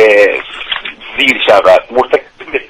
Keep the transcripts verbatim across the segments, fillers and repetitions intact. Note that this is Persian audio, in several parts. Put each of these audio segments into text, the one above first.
زیر شود، مرتکب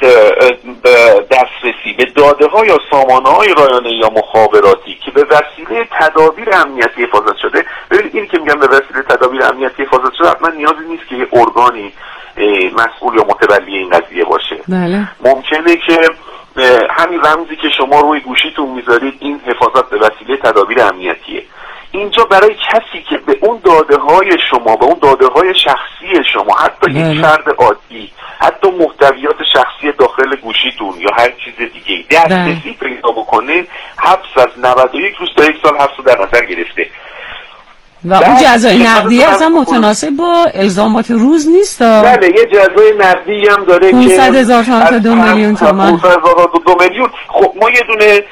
دسترسی به داده ها یا سامانه های رایانه یا مخابراتی که به وسیله تدابیر امنیتی حفاظت شده. ببینید این که میگم به وسیله تدابیر امنیتی حفاظت شده، حتما نیازی نیست که یه ارگانی مسئول یا متولی این قضیه باشه. بله. ممکنه که همین رمزی که شما روی گوشیتون میذارید این حفاظت به وسیله تدابیر امنیتیه. اینجا برای کسی که به اون داده های شما، به اون داده های شخصی شما، حتی یک فرد عادی، حتی محتویات شخصی داخل گوشیتون یا هر چیز دیگه دسترسی پیدا بکنه، حبس از نود و یک روز تا یک سال حبس رو در نظر گرفته. و اون جزای نقدی اصلا متناسب با الزامات روز نیست. بله، یه جزای نقدی هم داره که پانصد هزار تومان تا دو میلیون تومان. پانصد هزار تا دو میلیون. خب ما یه دونه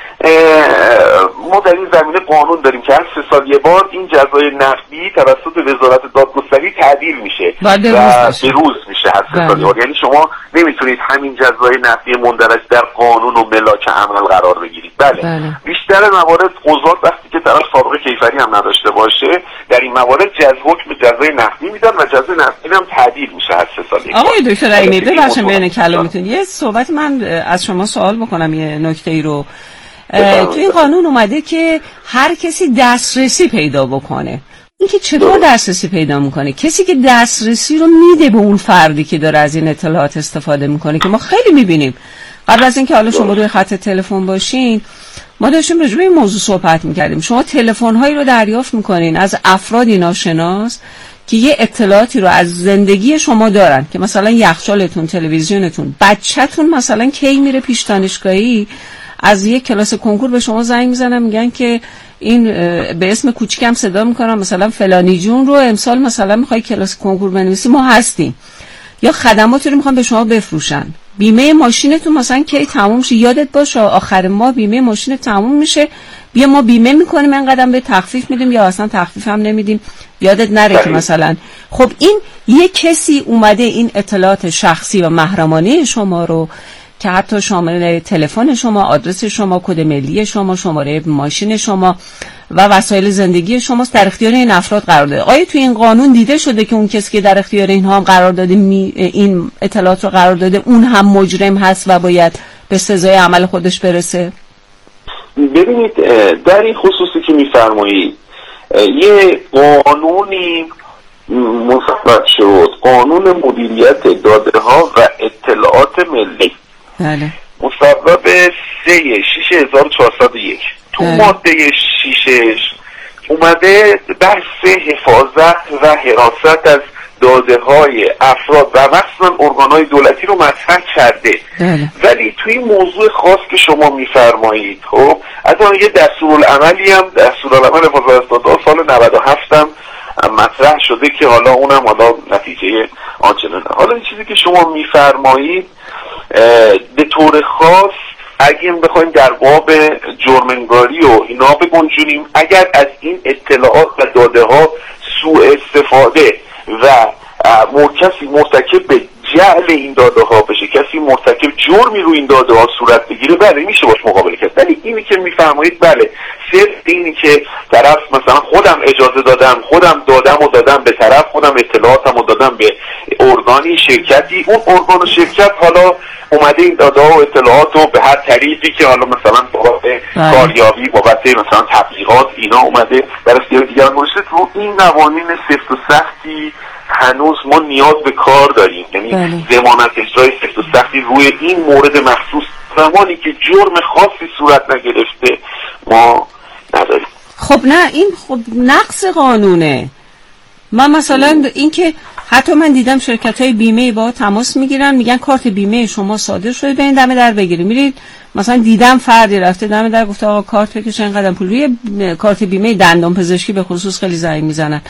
ما در این زمینه قانون داریم که هر سه سال یه بار این جزای نقدی توسط وزارت دادگستری تعدیل میشه و به روز میشه هر سه سال یه بار. یعنی شما نمیتونید همین جزای نقدی مندرج در قانون و ملاک عمل قرار بگیرید. بله, بله. بیشتر موارد قضات وقتی که طرف سابقه کیفری هم نداشته باشه، در این موارد جز حکم جزای نقدی میدن و جزای نقدی هم تعدیل میشه هر سه سال. آقای دکتر رحیمی ببخشید بین کلامتون یه صحبت من از شما سوال بکنم، یه نکته ای رو. تو این قانون اومده که هر کسی دسترسی پیدا بکنه. این که چطور دسترسی پیدا میکنه؟ کسی که دسترسی رو میده به اون فردی که داره از این اطلاعات استفاده میکنه، که ما خیلی میبینیم. قبل از اینکه حالا شما روی خط تلفن باشین، ما داشتیم راجع به این موضوع صحبت میکردیم. شما تلفن هایی رو دریافت میکنین از افرادی ناشناس که یه اطلاعاتی رو از زندگی شما دارن، که مثلا یخچالتون، تلویزیونتون، بچه‌تون مثلا کی میره پیش دانشگاهی، از یک کلاس کنکور به شما زنگ میزنن میگن که این به اسم کوچیکم صدا میکنم مثلا فلانی جون رو امسال مثلا میخوای کلاس کنکور بنویسی، ما هستیم. یا خدماتی رو میخوان به شما بفروشن. بیمه ماشینتون مثلا کی تموم میشه، یادت باشه آخر ماه بیمه ماشین تموم میشه، بیا ما بیمه میکنیم اینقدر به تخفیف میدیم یا اصلا تخفیف هم نمیدیم، یادت نره که مثلا. خب این یه کسی اومده این اطلاعات شخصی و محرمانه شما رو که حتی شامل تلفن شما، آدرس شما، کد ملی شما، شماره ماشین شما و وسایل زندگی شماست در اختیار این افراد قرار داده. آیا توی این قانون دیده شده که اون کسی که در اختیار اینها هم قرار داده، این اطلاعات رو قرار داده، اون هم مجرم هست و باید به سزای عمل خودش برسه؟ ببینید در این خصوصی که میفرمایید یه قانونی مصوب شد، قانون مدیریت داده ها و اطلاعات ملی. بله. مصوب سه شش هزار و چهارصد و یک. تو بله. ماده ششش اومده بحث حفاظت و حراست از داده های افراد و مثلا ارگان های دولتی رو مطرح کرده. بله. ولی توی این موضوع خاص که شما میفرمایید، خب از آن یه دستورالعملی هم دستورالعمل حفاظت از داده ها سال نود و هفت هم مطرح شده که حالا اونم حالا نتیجه آنچنانه. حالا این چیزی که شما میفرمایید به طور خاص اگه بخوایم در باب جرم‌انگاری و اینا بگنجونیم، اگر از این اطلاعات و داده ها سوء استفاده و کسی مرتکب به جعل این داده ها بشه، کسی مرتکب جرمی رو این داده ها صورت بگیره، بله میشه باش مقابله کرد. ولی اینی که میفرمایید بله، صرف اینی که طرف مثلا خودم اجازه دادم، خودم دادم و دادم به طرف، خودم اطلاعاتم و دادم به ارگانی شرکتی، اون ارگان و شرکت حالا اومده این داده ها و اطلاعات رو به هر طریقی که حالا مثلا بابت کاریابی، بابت مثلا تبلیغات اینا اومده در اختیار دیگران گذاشته. تو این قوانین سفت و سختی هنوز ما نیاز به کار داریم، یعنی ضمانت اجرای سفت و سختی روی این مورد مخصوص زمانی که جرم خاصی صورت نگرفته ما نداریم. خب نه، این خب نقص قانونه. من مثلا این که حتی من دیدم شرکت‌های بیمه با تماس میگیرن، میگن کارت بیمه شما صادر شده، برید دم در بگیرید. میرید مثلا دیدم فردی رفته دم در گفته آقا کارت بکش اینقدر پول. روی کارت بیمه دندان پزشکی به خصوص خیلی زنگ میزنن،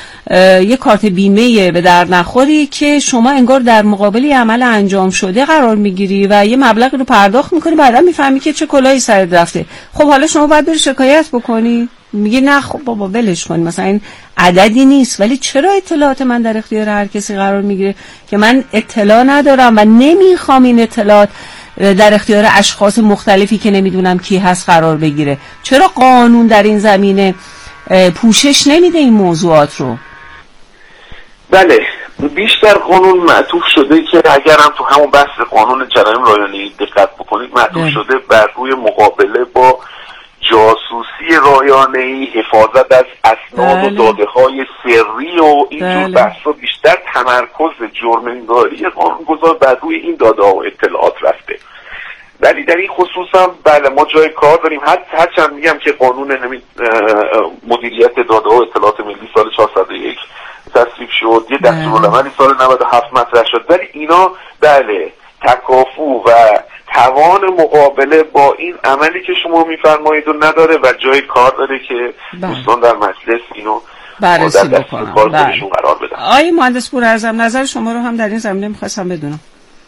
یه کارت بیمه به در نخوری که شما انگار در مقابل عمل انجام شده قرار میگیری و یه مبلغ رو پرداخت میکنی، بعدا میفهمی که چه کلاهی سرت رفته. خب حالا شما باید بری شکایت بکنی، میگه نه خب بابا ولش کن، مثلا این عددی نیست. ولی چرا اطلاعات من در اختیار هر کسی قرار میگیره که من اطلاع ندارم و نمیخوام این اطلاعات در اختیار اشخاص مختلفی که نمیدونم کی هست قرار بگیره؟ چرا قانون در این زمینه پوشش نمیده این موضوعات رو؟ بله، بیشتر قانون معطوف شده که اگرم تو همون بحث قانون جرایم رایانه‌ای دقت بکنید معطوف شده بر روی مقابله با جاسوسی رایانه‌ای، حفاظت از اسناد و داده‌های سری و اینجور بحثا. بیشتر تمرکز جرم‌انگاری قانونگذار بر روی این داده‌ها و اطلاعات رفته. ولی در این خصوص هم بله ما جای کار داریم. هرچند میگم که قانون همین مدیریت داده و اطلاعات ملی سال چهارصد و یک تصویب شد، یه دستورالعملی سال نود و هفت مطرح شد، ولی اینا بله تکافو و توان مقابله با این عملی که شما میفرمایید و نداره و جای کار داره که دوستان در مجلس اینو بررسی بکنم. بله. قرار بدن. آقای مهندس پوراعظم نظر شما رو هم در این زمینه می‌خواستم بدونم.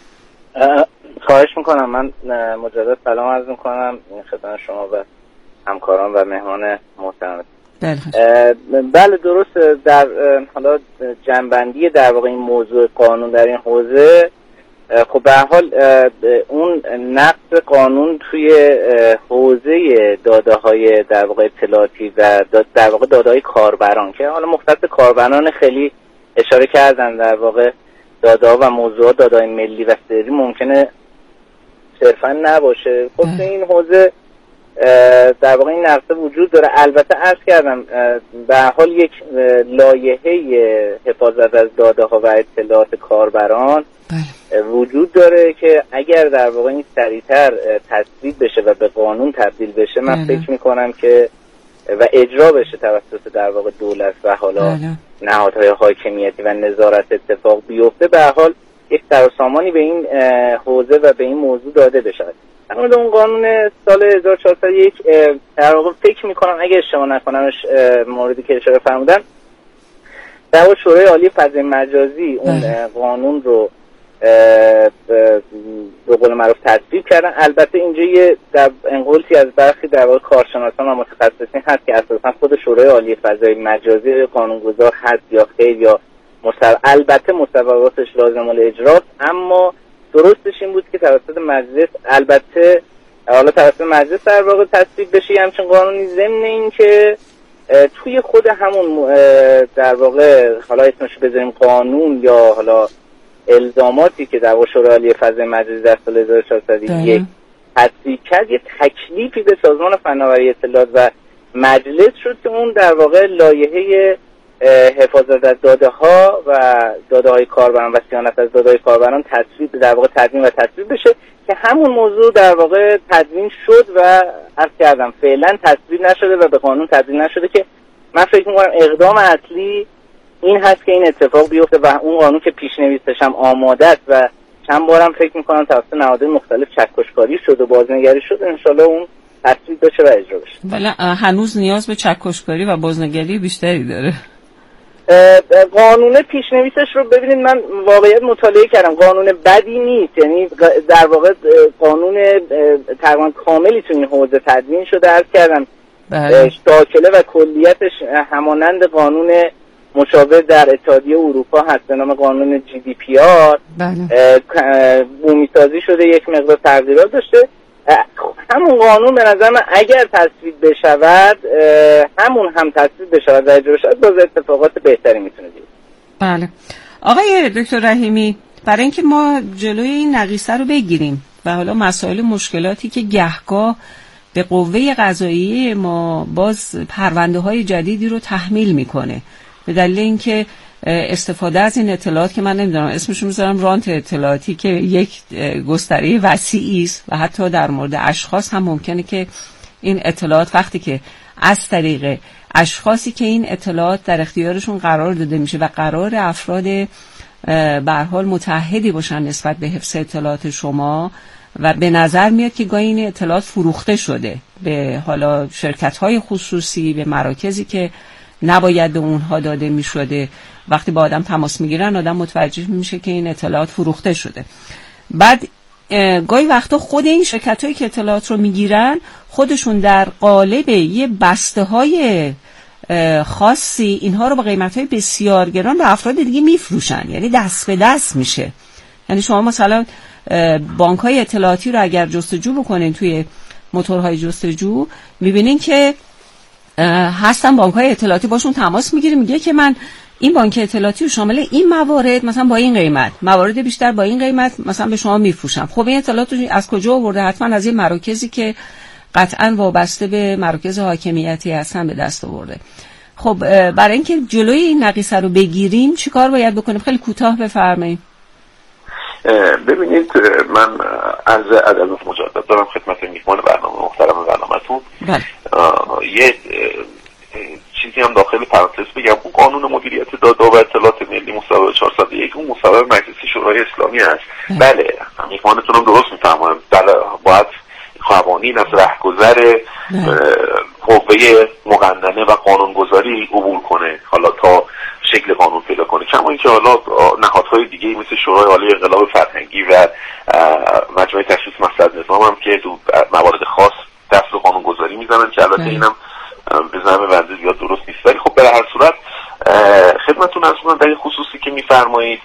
خواهش میکنم. من مجدد سلام عرض میکنم خدمت شما و همکاران و مهمان محترم. بله درست. در حالا جنبندی در واقع این موضوع قانون در این حوزه، خب به هر حال اون نقض قانون توی حوزه داده های در واقع اطلاعاتی و در واقع داده های کاربران که حالا مختص کاربران خیلی اشاره کردن، در واقع داده ها و موضوعات داده های ملی و سری ممکنه صرفا نباشه. خب تو این حوزه در واقع این نقص وجود داره. البته عرض کردم به هر حال یک لایحه حفاظت از داده ها و اطلاعات کاربران وجود داره که اگر در واقع این سریعتر تصویب بشه و به قانون تبدیل بشه، من فکر میکنم که و اجرا بشه توسط در واقع دولت و حالا نهادهای حاکمیتی و نظارت اتفاق بیفته، به هر حال یک سروسامانی به این حوزه و به این موضوع داده بشه. اما اون قانون سال هزار و چهارصد و یک در واقع فکر میکنم اگه اشتباه نکنمش موردی که اشاره فرمودن در واقع شورای عالی فضای مجازی اون قانون رو به قول معروف تصویب کردن. البته اینجا یه در انقلتی از برخی در واقع کارشناسان و متخصصین هست که اساسا خود شورای عالی فضای مجازی قانونگذار هست یا خیر یا مستو... البته مصوباتش لازم الاجراست، اما درستش این بود که توسط مجلس، البته حالا توسط مجلس در واقع تصویب بشه همچین قانونی، ضمن این که توی خود همون در واقع حالا اسمش بذاریم قانون یا حالا الزاماتی که در واقع شورای عالی فضای مجازی در سال هزار و چهارصد و یک تصویب کرد، یه تکلیفی به سازمان فناوری اطلاعات و مجلس شد که اون در واقع لایحه حفاظت از داده ها و داده های کاربران و صیانت از داده های کاربران تصویب در واقع تدوین و تصویب بشه که همون موضوع در واقع تدوین شد و عرض کردم فعلا تصویب نشده و به قانون تبدیل نشده، که من فکر می‌کنم اقدام اصلی این هست که این اتفاق بیفته و اون قانون که پیش‌نویسش هم آماده است و چند بارم فکر می‌کنم توسط نهادهای مختلف چکشکاری شد و بازنگری شد، انشالله اون تصویب بشه و اجرا بشه. ولی هنوز نیاز به چکشکاری و بازنگری بیشتری داره. قانون پیشنویسش رو ببینید، من واقعیت مطالعه کردم، قانون بدی نیست، یعنی در واقع قانون تقریبا کاملی تو این حوزه تدوین شده. عرض کردم شاکله و کلیتش همانند قانون مشابه در اتحادیه اروپا هست به نام قانون جی دی پی آر. بومی سازی شده، یک مقدار تغییرات داشته. همون قانون به نظر من اگر تصویب بشود، همون هم تصویب بشود و اجرا بشود، باز اتفاقات بهتری میتونه بیفته. بله آقای دکتر رحیمی، برای اینکه ما جلوی این نقیصه رو بگیریم و حالا مسائل مشکلاتی که گهگاه به قوه قضاییه ما باز پرونده های جدیدی رو تحمیل میکنه به دلیل اینکه استفاده از این اطلاعات که من نمیدونم اسمشو میذارم رانت اطلاعاتی که یک گستره وسیعی است و حتی در مورد اشخاص هم ممکنه که این اطلاعات وقتی که از طریق اشخاصی که این اطلاعات در اختیارشون قرار داده میشه و قرار افراد به هر حال متعهدی باشن نسبت به حفظ اطلاعات شما و به نظر میاد که گاهی این اطلاعات فروخته شده به حالا شرکت‌های خصوصی، به مراکزی که نباید به اونها داده میشده. وقتی با آدم تماس میگیرن آدم متوجه میشه که این اطلاعات فروخته شده. بعد گاهی وقتا خود این شرکت‌هایی که اطلاعات رو میگیرن خودشون در قالب یه بسته‌های خاصی اینها رو با قیمت‌های بسیار گران به افراد دیگه میفروشن، یعنی دست به دست میشه. یعنی شما مثلا بانک‌های اطلاعاتی رو اگر جستجو بکنین توی موتورهای جستجو میبینین که هستن بانک‌های اطلاعاتی باشون تماس میگیره، میگه که من این بانک اطلاعاتی شامل این موارد مثلا با این قیمت، موارد بیشتر با این قیمت مثلا به شما میفروشم. خب این اطلاعات از کجا آورده؟ حتما از این مراکزی که قطعا وابسته به مراکز حاکمیتی هستن به دست آورده. خب برای اینکه جلوی این نقیصه رو بگیریم چیکار باید بکنیم؟ خیلی کوتاه بفرمایید. ببینید من از ادب مجدد دارم خدمت میهمان برنامه محترم برنامه‌تون. بله. یه چیزی هم داخل پرانتز بگم، اون قانون مدیریت داده و اطلاعات ملی مصوبه چهارصد و یک اون مصوبه مجلس شورای اسلامی است. بله, بله. میهمانتون رو درست میفهمم. بله باید قوانین از رهگذر قوه مقننه و قانونگذاری عبور کنه حالا تا شکل قانون پیدا کنه. کما اینکه حالا نهادهای دیگه مثل شورای عالی انقلاب فرهنگی و مجمع تشخیص مصلحت نظام هم که تو موارد خاص دست به قانونگذاری میزنن که البته اینم به زعم بنده زیاد درست نیست، ولی خب به هر صورت خدمتتون عرض کنم در این خصوصی که میفرمایید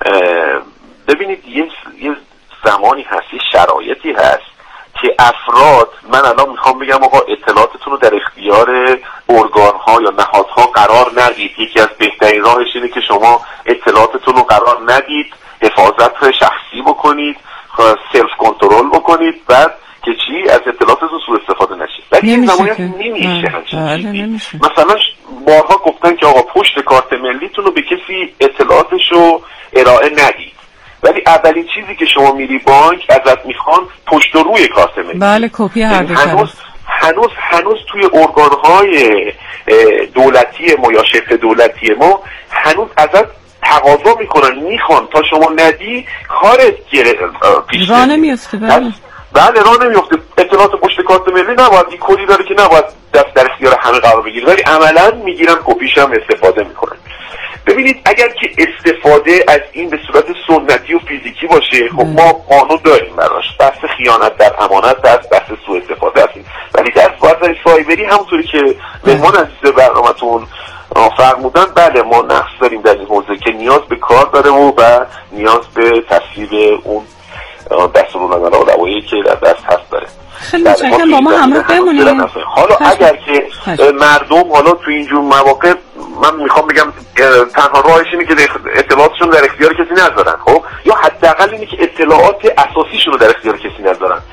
ببینید یه یه زمانی هست، یه شرایطی هست که افراد، من الان میخوام بگم آقا اطلاعاتتون رو در اختیار ارگان‌ها یا نهادها قرار ندید. یکی از بهترین راهش اینه که شما اطلاعاتتون رو قرار ندید، حفاظت شخصی بکنید، سلف کنترل بکنید، بعد که چی از اطلاعاتتون سوء استفاده نشید. ولی این زمانی نمیشه همچین مثلا بارها گفتن که آقا پشت کارت ملیتون رو به کسی اطلاعاتشو ارائه ندید، ولی اولین چیزی که شما میری بانک ازت میخوان پشت و روی کارت ملی. بله کپی هر دو هنوز هنوز هنوز توی ارگان‌های دولتی ما یا شبه دولتی ما هنوز ازت تقاضا میکنن، میخوان تا شما ندی کارت پیش راه نمیفته. بله بله راه نمیفته. اطلاعات پشت کارت ملی نباید این کدی داره که نباید دست در اختیار همه قرار بگیره، ولی عملاً میگیرن کپیش هم استفاده میکنن. ببینید اگر که استفاده از این به صورت سنتی و فیزیکی باشه خب ما قانون داریم براش، بحث خیانت در امانت هست، بحث سوء استفاده هست، ولی در بحث سایبری همونطوری که مهمان عزیز برنامه‌تون فرمودن بله ما نقص داریم در این حوزه که نیاز به کار داره و, و نیاز به تصویب اون دستورالعمل و روایی که در دست هست داره. خیلی متشکرم، با ما همراه بمونید. حالا اگر که مردم حالا تو اینجور مواقع من میخوام بگم تنها راهش اینه که اطلاعاتشون در اختیار کسی نذارن، خب یا حداقل اینه که اطلاعات اساسیشون رو در اختیار کسی نذارن.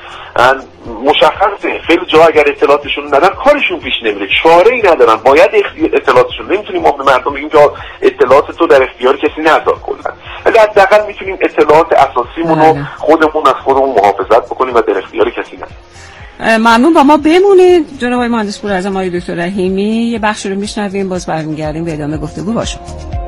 مشخصه خیلی جا اگر اطلاعاتشون ندارن کارشون پیش نمیره، چاره ای ندارن، باید اطلاعاتشون. نمیتونیم ما به مردم بگیم که اطلاعات تو در اختیار کسی نذار کلا، ولی حداقل میتونیم اطلاعات اساسیمون رو خودمون از خودمون محافظت بکنیم و در اختیار کسی نذاریم. ممنون، با ما بمونید جناب آقای مهندس پوراعظم، آقای دکتر رحیمی. یه بخش رو میشنویم باز برمیگردیم به ادامه گفتگو باشیم.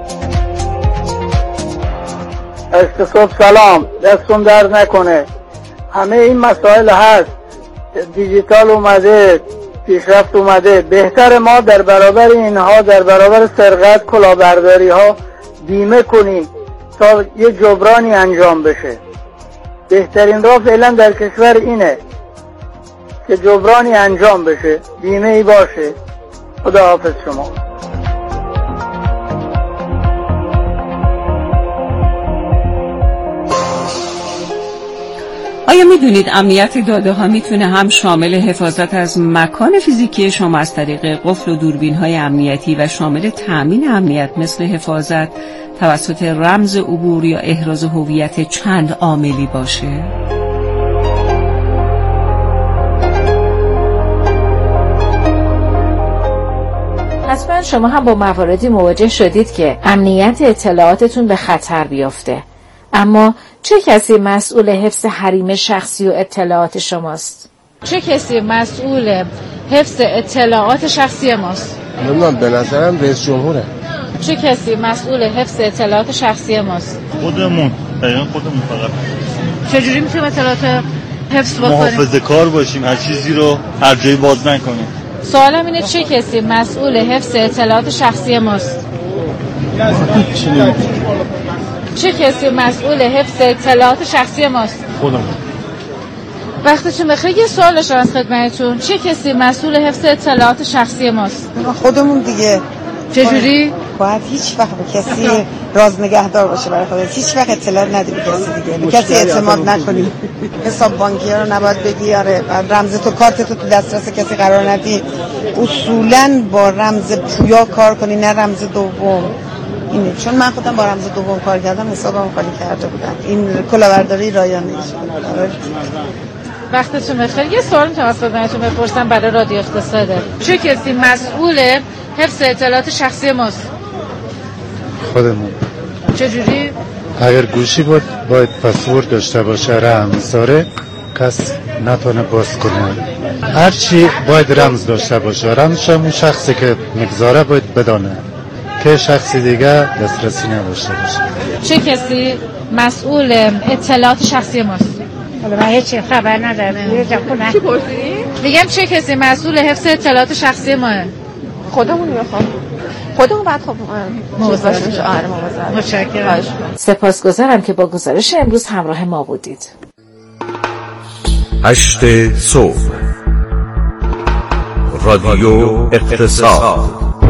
اقتصاد سلام، دستون درد نکنه. همه این مسائل هست، دیجیتال اومده، پیشرفت اومده، بهتر ما در برابر اینها، در برابر سرقت کلاهبرداری ها بیمه کنیم تا یه جبرانی انجام بشه. بهترین راه فعلا در کشور اینه که جبرانی انجام بشه، بیمه ای باشه. خدا حافظ شما. آیا میدونید امنیت داده ها میتونه هم شامل حفاظت از مکان فیزیکی شما از طریق قفل و دوربین های امنیتی و شامل تأمین امنیت مثل حفاظت توسط رمز عبور یا احراز هویت چند عاملی باشه؟ حتما شما هم با مواردی مواجه شدید که امنیت اطلاعاتتون به خطر بیفته، اما چه کسی مسئول حفظ حریم شخصی و اطلاعات شماست؟ چه کسی مسئول حفظ اطلاعات شخصی ماست؟ نمیدونم، به نظرم رئیس جمهوره. چه کسی مسئول حفظ اطلاعات شخصی ماست؟ خودمون، دقیقا خودمون فقط. چجوری میتونیم اطلاعات حفظ بکنیم؟ محافظه کار باشیم، هر چیزی رو هر جایی باز نکنیم. سوالم اینه چه کسی مسئول حفظ اطلاعات شخصی ماست؟ چه کسی مسئول حفظ اطلاعات شخصی ماست؟ خودمون. وقتتون بخیر، یه سوال داشتم از خدمتتون. چه کسی مسئول حفظ اطلاعات شخصی ماست؟ خودمون دیگه. چجوری؟ باید هیچ وقت به کسی راز نگهدار باشه برای خودت، هیچ وقت اطلاع ندی به کسی دیگه، به کسی اعتماد نکنی. حساب بانکی رو نباید بگی، آره رمز تو کارت تو تو دسترس کسی قرار ندی. اصولاً با رمز پویا کار کنی، نه رمز دوم. اینه. چون من خودم با رمز دوم کار کردم حسابم خالی کرده بودم. این کلاهبرداری رایانه وقتتون بخیر. یه سوال میتونم از خدمتتون بپرسم برای رادیو اقتصاده. چه کسی مسئول حفظ اطلاعات شخصی ماست؟ خودمون. چجوری؟ اگر گوشی بود باید پسورد داشته باشه، رمز داره، کس نتونه باز کنه. هر چی باید رمز داشته باشه. رمزش اون شخصی که مگذاره باید بدانه که شخصی دیگه دسترسی نداشته باشه. چه کسی مسئول اطلاعات شخصی ماست؟ حالا من هیچ خبر ندارم. چی پرسیدی؟ میگم چه کسی مسئول حفظ اطلاعات شخصی ماه؟ خودمون میخوام. خودمون بعد خب مواظب میشه. آره مواظب. متشکرم. سپاسگزارم که با گزارش امروز همراه ما بودید. هشت صبح رادیو اقتصاد.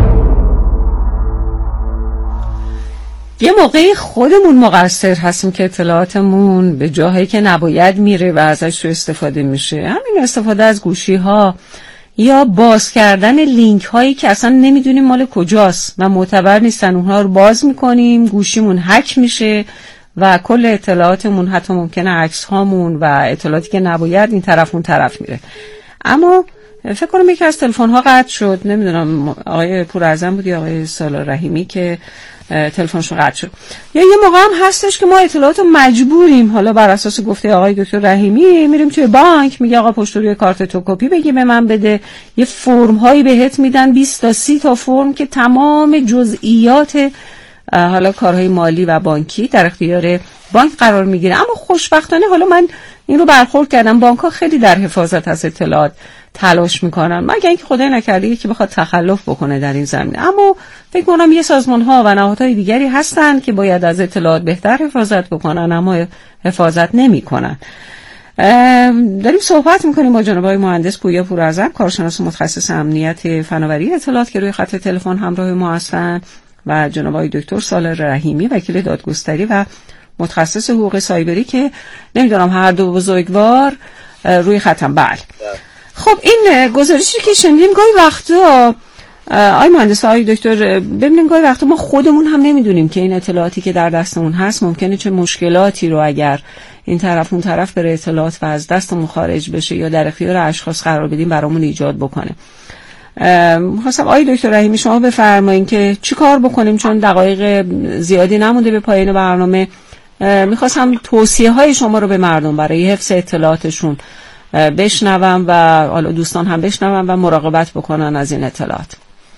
یه موقعی خودمون مقصر هستیم که اطلاعاتمون به جاهایی که نباید میره و ازش سوء استفاده میشه. همین استفاده از گوشی ها یا باز کردن لینک هایی که اصلا نمیدونیم مال کجاست و معتبر نیستن، اونها رو باز میکنیم، گوشیمون هک میشه و کل اطلاعاتمون، حتی ممکنه عکس هامون و اطلاعاتی که نباید این طرف اون طرف میره. اما فکر کنم یکی از تلفن ها قطع شد، نمیدونم آقای پوراعظم بود یا آقای سالار رحیمی که تلفنشون قطع شد. یا یه موقع هم هستش که ما اطلاعات رو مجبوریم، حالا بر اساس گفته آقای دکتر رحیمی، میریم توی بانک، میگه آقا پشت روی کارت تو کپی بگی به من بده، یه فرم هایی بهت میدن، بیست تا سی تا فرم که تمام جزئیات حالا کارهای مالی و بانکی در اختیار بانک قرار میگیره. اما خوشبختانه حالا من این رو برخورد کردم، بانک ها خیلی در حفاظت از اطلاعات تلاش میکنن، مگر اینکه خدای نکرده که بخواد تخلف بکنه در این زمینه. اما فکر کنم یه سازمان ها و نهادهای دیگری هستن که باید از اطلاعات بهتر حفاظت بکنن اما حفاظت نمیکنن. داریم صحبت میکنیم با جناب آقای مهندس پویا پوراعظم، کارشناس متخصص امنیت فناوری اطلاعات که روی خط تلفن همراه ما هستن، و جناب آقای دکتر سالار رحیمی، وکیل دادگستری و متخصص حقوق سایبری که نمیدونم هر دو بزرگوار روی خطم. بله خب این گزارشی که شنیدیم گاهی وقتا آقای مهندس آقای دکتر ببینیم گاهی وقتا ما خودمون هم نمیدونیم که این اطلاعاتی که در دستمون هست ممکنه چه مشکلاتی رو اگر این طرف اون طرف بره اطلاعات و از دستمون خارج بشه یا در اختیار اشخاص قرار بدیم برامون ایجاد بکنه. خواستم آقای دکتر رحیمی شما بفرمایید که چی کار بکنیم، چون دقایق زیادی نمونده به پایان برنامه. میخواستم توصیه های شما رو به مردم برای حفظ اطلاعاتشون بشنوم و حالا دوستان هم بشنوم و مراقبت بکنن از این اطلاعات.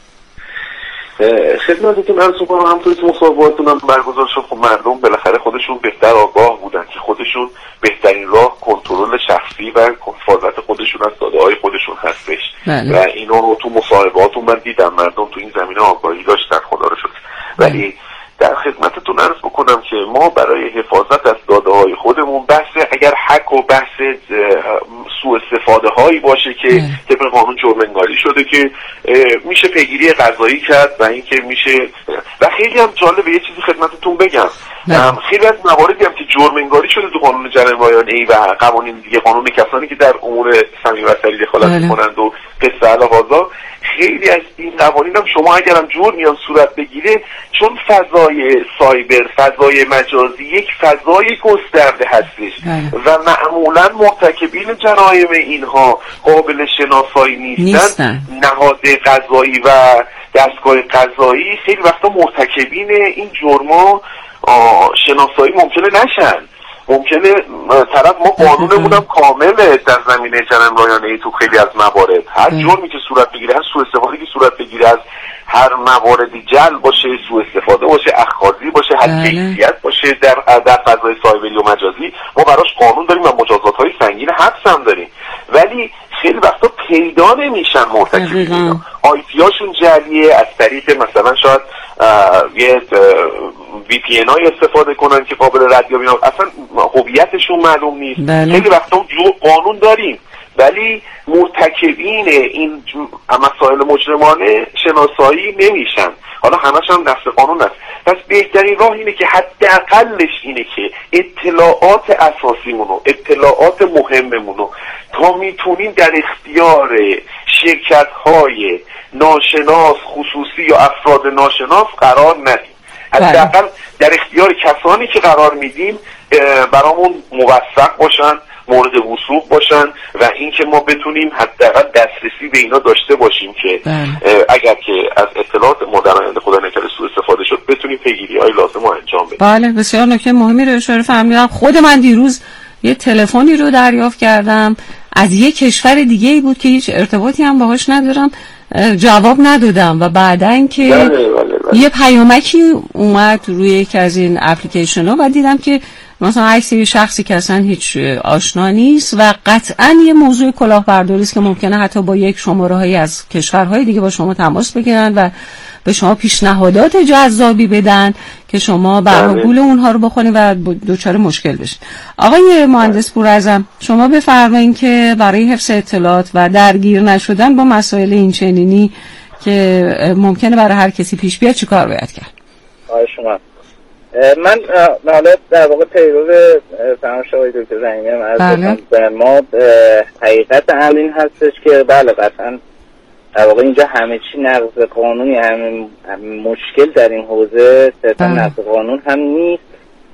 خدمتتون عرض می‌کنم همونطوری که مصاحبه‌هاتون هم برگزار شد، خب مردم بالاخره خودشون بهتر آگاه بودن که خودشون بهترین راه کنترل شخصی و حفاظت خودشون از داده‌های خودشون هستش. بله. و اینو تو مصاحبه‌هاتون من دیدم مردم تو این زمینه آگاهی داشتن، خدا رو شکر. ولی در خدمتتون عرض بکنم که ما برای حفاظت از داده‌های خودمون بحث اگر حک و بحث سوء استفاده هایی باشه که طبق قانون جرم انگاری شده که میشه پیگیری قضایی کرد و اینکه میشه. و خیلی هم جالبه یه چیزی خدمتتون بگم، خیلی از مواردی هم که جرم انگاری شده تو قانون جرم رایانه‌ای و قوانین دیگه، قانون کسانی که در امور صمیم بصری دخالت می‌کنند و قصه الهازا، خیلی از این قوانین هم شما اگر هم جرمی هم صورت بگیره، چون فضای سایبر، فضای مجازی یک فضای گسترده هستش و معمولا مرتکبین جرایم اینها قابل شناسایی نیستن, نیستن. نهاد قضایی و دستگاه قضایی خیلی وقتا مرتکبین این جرما شناسایی ممکنه نشن. ممکنه طرف ما قانونمون هم کامله در زمینه جرم رایانه‌ای تو خیلی از موارد، هر جرمی که صورت بگیره، هر سوء استفاده که صورت بگیره، از هر موردی جلب باشه، سوء استفاده باشه، اخاذی باشه، هر کیفیت باشه در در فضای سایبری و مجازی، ما براش قانون داریم و مجازات‌های سنگین حبس هم داریم. ولی خیلی وقتا پیدا نمیشن مرتکبین، آیپیاشون جعلیه، از طریق مثلا شاید یه وی پی ان های استفاده کنن که قابل ردیابی نیست، اصلا هویتشون معلوم نیست. بله. خیلی وقتا قانون داریم ولی مرتکبین این مسائل مجرمانه شناسایی نمیشن. حالا همش هم نفس قانون است. پس بهترین راه اینه که حداقلش اینه که اطلاعات اساسیمونو، اطلاعات مهممونو تا میتونیم در اختیار شرکت‌های ناشناس، خصوصی یا افراد ناشناس قرار ندیم. حداقل در اختیار کسانی که قرار میدیم برامون موثق باشن، مورد وثوق باشن و اینکه ما بتونیم حداقل دسترسی به اینا داشته باشیم که اگر که از اطلاعات ما در آینده خدا نکرده سوء استفاده شد بتونیم پیگیری‌های لازم رو انجام بدیم. بله بسیار نکته مهمی رو اشاره فرمودید. خود من دیروز یه تلفنی رو دریافت کردم از یه کشور دیگه ای بود که هیچ ارتباطی هم باهاش ندارم، جواب ندادم و بعدن که بله بله بله. یه پیامکی اومد روی یکی از این اپلیکیشن ها و دیدم که مثلا عکس یه شخصی که اصلا هیچ آشنا نیست و قطعا یه موضوع کلاهبرداری است که ممکنه حتی با یک شماره هایی از کشورهای دیگه با شما تماس بگیرن و به شما پیشنهادات جذابی بدن که شما برای گول اونها رو بخونید و دوچار مشکل بشید. آقای مهندس پوراعظم شما بفرمایید که برای حفظ اطلاعات و درگیر نشدن با مسائل این چنینی که ممکنه برای هر کسی پیش بیاد چی کار باید کرد؟ آقای شما من حالا در واقع پیرو فرمایش آقای دکتر رحیمی هم عرض کنم به ما حقیقت امر این هستش که بله قطعا در واقع اینجا همه چی نقض قانونی، همه مشکل در این حوزه صرفا نقض قانون هم نیست.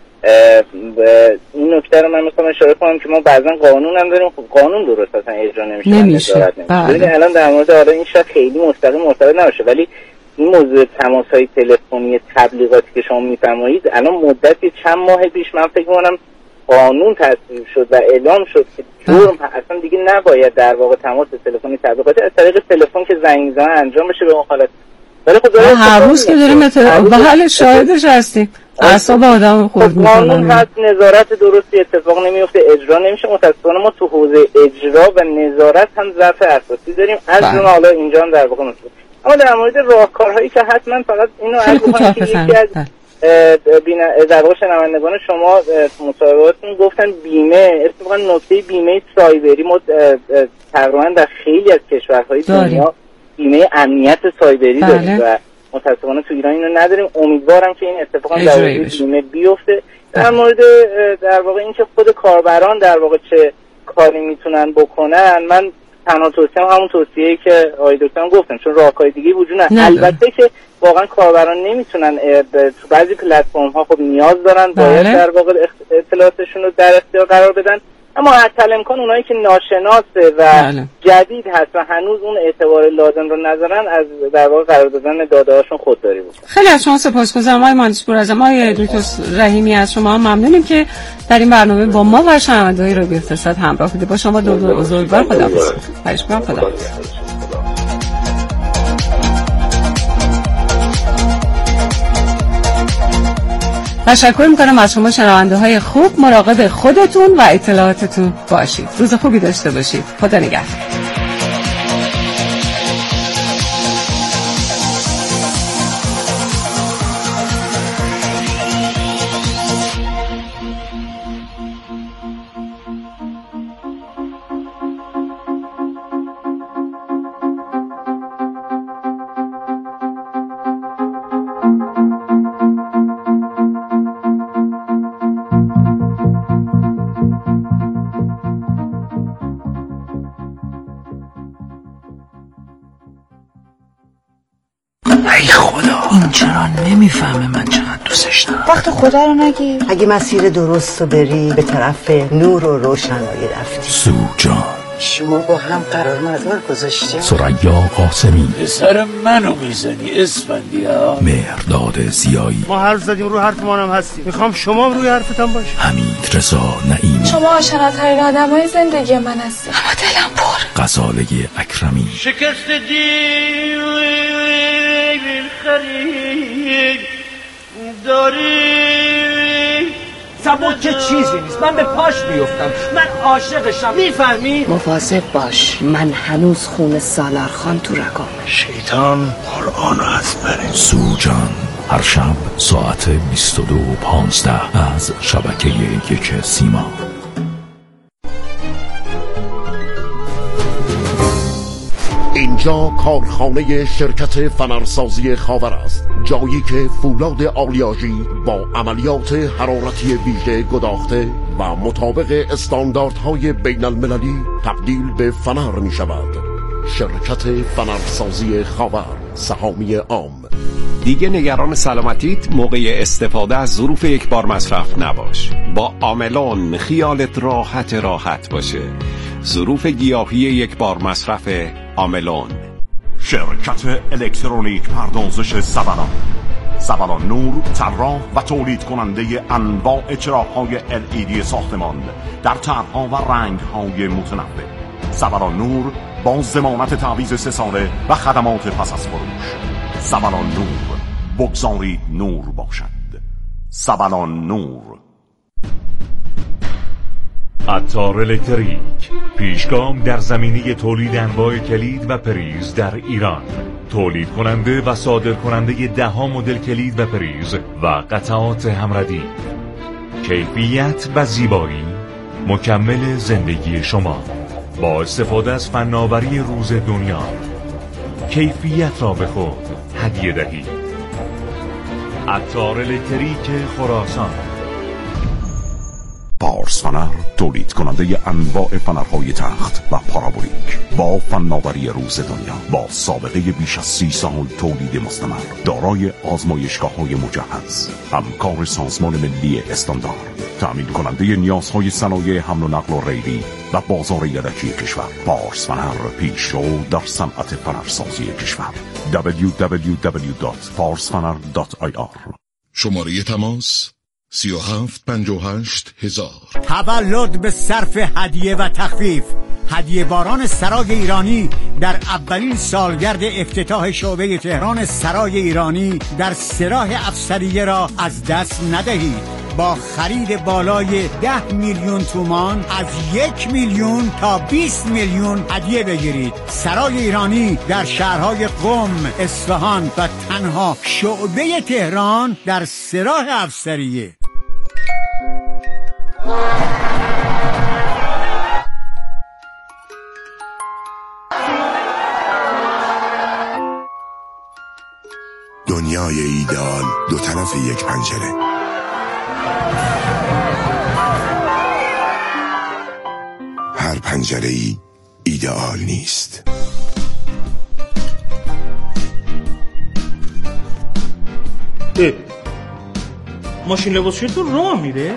این نکته رو من میخوام اشاره کنم که ما بعضا قانون هم داریم، خب قانون درست اصلا اجرا نمیشه، نمیشه. ببینید الان در مورد حالا این شاید خیلی مستقیم مرتبط نباشه ولی این موضوع تماس‌های تلفنی تبلیغاتی که شما میفرمایید الان مدتی چند ماه پیش من فکر می‌کنم قانون تصویب شد و اعلام شد که جرم اصلا دیگه نباید در واقع تماس تلفنی تبلیغاتی از طریق تلفن که زنگ می‌زنن انجام بشه به اون حالت. ولی خب هر روز که داریم به حال شاهدش هستیم. اعصاب آدم خورد می‌کنه. قانون هست، نظارت درستی اتفاق نمیفته، اجرا نمیشه. متأسفانه ما تو حوزه اجرا و نظارت هم ضعف اساسی داریم. از اون حالا اینجا هم در واقع مثلا اما در مورد راهکارهایی که حتما فقط اینو عرض کنم که یکی از در واقع شنوندگان شما مصاحبهاتون گفتن بیمه، اتفاقا نکته بیمه سایبری ما تقریبا در خیلی از کشورهای دنیا بیمه امنیت سایبری داریم و متأسفانه تو ایران اینو نداریم. امیدوارم که این اتفاقا در واقع بیمه بیفته. در مورد در واقع اینکه خود کاربران در واقع چه کاری میتونن بکنن، من تنها توصیه هم همون توصیه‌ای که آقای دکتر هم گفتن، چون راهکارهای دیگه وجود نداره. البته که واقعا کاربران نمیتونن تو بعضی پلتفرم ها خب نیاز دارن باید در واقع اطلاعاتشون رو در اختیار قرار بدن، اما حتی امکان اونایی که ناشناسه و بله. جدید هست و هنوز اون اعتبار لازم رو ندارن از در واقع قرار دادن داده هاشون خودداری بکنن. خیلی از شما سپاسگزارم آقای مهندس پوراعظم. آقای دکتر رحیمی از شما ممنونیم که در این برنامه با ما و شنونده‌های رادیو اقتصاد همراه بودید. با شما دو دو بزرگوار خداحافظ. خواهش می‌کنم خداحافظ. تشکر میکنم از شما شنونده های خوب. مراقب خودتون و اطلاعاتتون باشید. روز خوبی داشته باشید. خدا نگهدار. نمیفهمه من چقدر دوستش دارم. وقت خدا رو نگی. اگه مسیر درست رو بری به طرف نور و روشنایی رفتی. سوجان شما با هم قرار مدار گذاشتیم. ثریا قاسمی سر منو میزنی اسفندیار. مهرداد زیایی ما حرف زدیم رو حرف ما هم هستیم. میخوام شما روی حرفتان باشی. حمید رضا نعیمی. شما آشناترین آدمای زندگی من هستید. اما دلم پر. غزاله اکرمی. شکست دیل خرید داری سبک که چیزی نیست. من به پاش بیفتم. من عاشقشم. میفهمی؟ مواظب باش. من هنوز خون سالارخان تو رگامه. شیطان قرآن از بره. سوجان هر شب ساعت بیست و دو و پانزده از شبکه یک سیما. اینجا کارخانه شرکت فنرسازی خاور است، جایی که فولاد آلیاژی با عملیات حرارتی ویژه گداخته و مطابق استانداردهای بین المللی تبدیل به فنر می شود. شرکت فنرسازی خاور سهامی عام. دیگه نگران سلامتیت موقع استفاده از ظروف یک بار مصرف نباش. با آملون خیالت راحت راحت باشه. ظروف گیاهی یک بار مصرف آملون. شرکت الکترونیک پردازش سبلان. سبلان نور طراح و تولید کننده انواع چراغ‌های ال ای دی ساختمان در طرح‌ها و رنگ‌های متنوع. سبلان نور با ضمانت تعویض سه ساله و خدمات پس از فروش. سبلان نور، بگذارید نور باشد. سبلان نور. عطار الکتریک، پیشگام در زمینه تولید انواع کلید و پریز در ایران. تولید کننده و صادر کننده ده ها مدل کلید و پریز و قطعات همردی. کیفیت و زیبایی مکمل زندگی شما با استفاده از فناوری روز دنیا. کیفیت را به خود هدیه دهید. عطار الکتریک خراسان. پارس فنر تولید کننده انواع فنرهای تخت و پارابولیک با فناوری روز دنیا، با سابقه بیش از سی سال تولید مستمر، دارای آزمایشگاه‌های مجهز، همکار سازمان ملی استاندارد، تأمین کننده نیازهای صنایع حمل و نقل و ریلی و بازار یدکی کشور. پارس فنر پیشرو در صنعت فنرسازی کشور. دبلیو دبلیو دبلیو دات پارس فنر دات آی آر. شماره تماس سی و هفت پنجاه و هشت هزار. تولد به صرف هدیه و تخفیف. هدیه باران سرای ایرانی در اولین سالگرد افتتاح شعبه تهران سرای ایرانی در سراح افسریه را از دست ندهید. با خرید بالای ده میلیون تومان از یک میلیون تا بیست میلیون هدیه بگیرید. سرای ایرانی در شهرهای قم، اصفهان و تنها شعبه تهران در سراح افسریه. دنیای ایدئال دو طرف یک پنجره. هر پنجره‌ای ایدئال نیست. اه. ماشین لباسشویی تو راه میره؟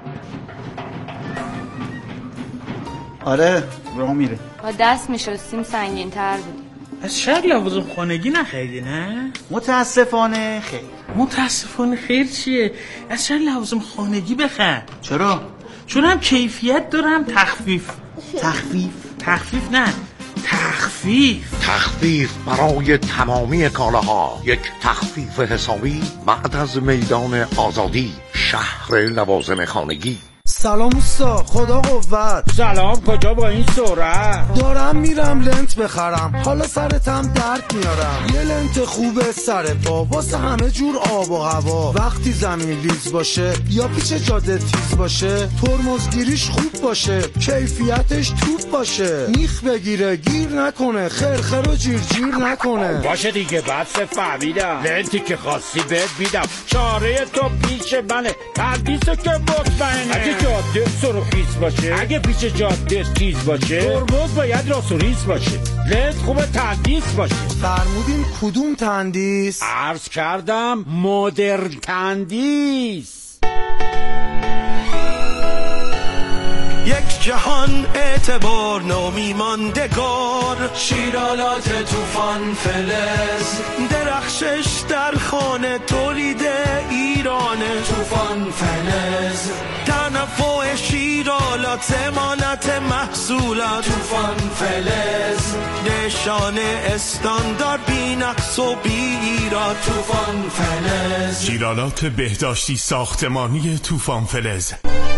آره راه میره. با دست میشستیم سنگین تر بود. از شاید لوازم خانگی نخریدی نه؟ متاسفانه خیر. متاسفانه خیر چیه؟ از شاید لوازم خانگی بخر. چرا؟ چون هم کیفیت داره هم تخفیف. تخفیف؟ تخفیف نه تخفیف تخفیف برای تمامی کالاها. یک تخفیف حسابی بعد از میدان آزادی، شهر لوازم خانگی. سلام اوستا، خدا قوت. سلام، کجا با این سرعت؟ دارم میرم لنت بخرم، حالا سرتم درد میارم. یه لنت خوبه سر پا واسه همه جور آب و هوا. وقتی زمین لیز باشه یا پیچ جاده تیز باشه، ترمزگیریش خوب باشه، کیفیتش توپ باشه، میخ بگیره گیر نکنه، خرخر و جیر جیر نکنه. باشه دیگه بس فهمیدم، لنتی که خواستی بهت میدم. چاره تو پیش منه، تردیسو که مطمئنه. اگه جاده سرخیز باشه، اگه پیچ جاده تیز باشه، ترمز باید راست و ریز باشه، لنت خوبه تندیس باشه. فرمودین کدوم تندیس؟ عرض کردم مدرن تندیس. یک جهان اعتبار نامی ماندگار، شیرالات طوفان فلز، درخشش در خانه تولید ایرانه. طوفان فلز تنوع شیرالات، ضمانت محصولات. طوفان فلز نشانه استاندارد، بی نقص و بی ایراد. طوفان فلز شیرالات بهداشتی ساختمانی طوفان فلز.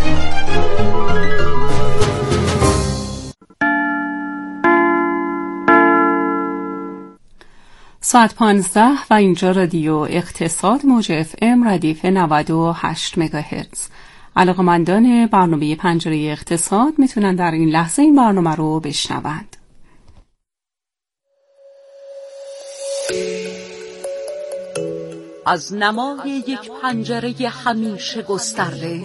ساعت پانزده و اینجا رادیو اقتصاد موج اف ام ردیف نود و هشت مگاهرتز. علاقه‌مندان برنامه پنجره اقتصاد میتونن در این لحظه این برنامه رو بشنوند. از نمای یک پنجره همیشه گسترده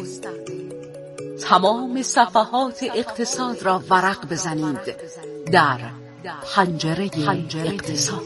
تمام صفحات اقتصاد را ورق بزنید در پنجره اقتصاد.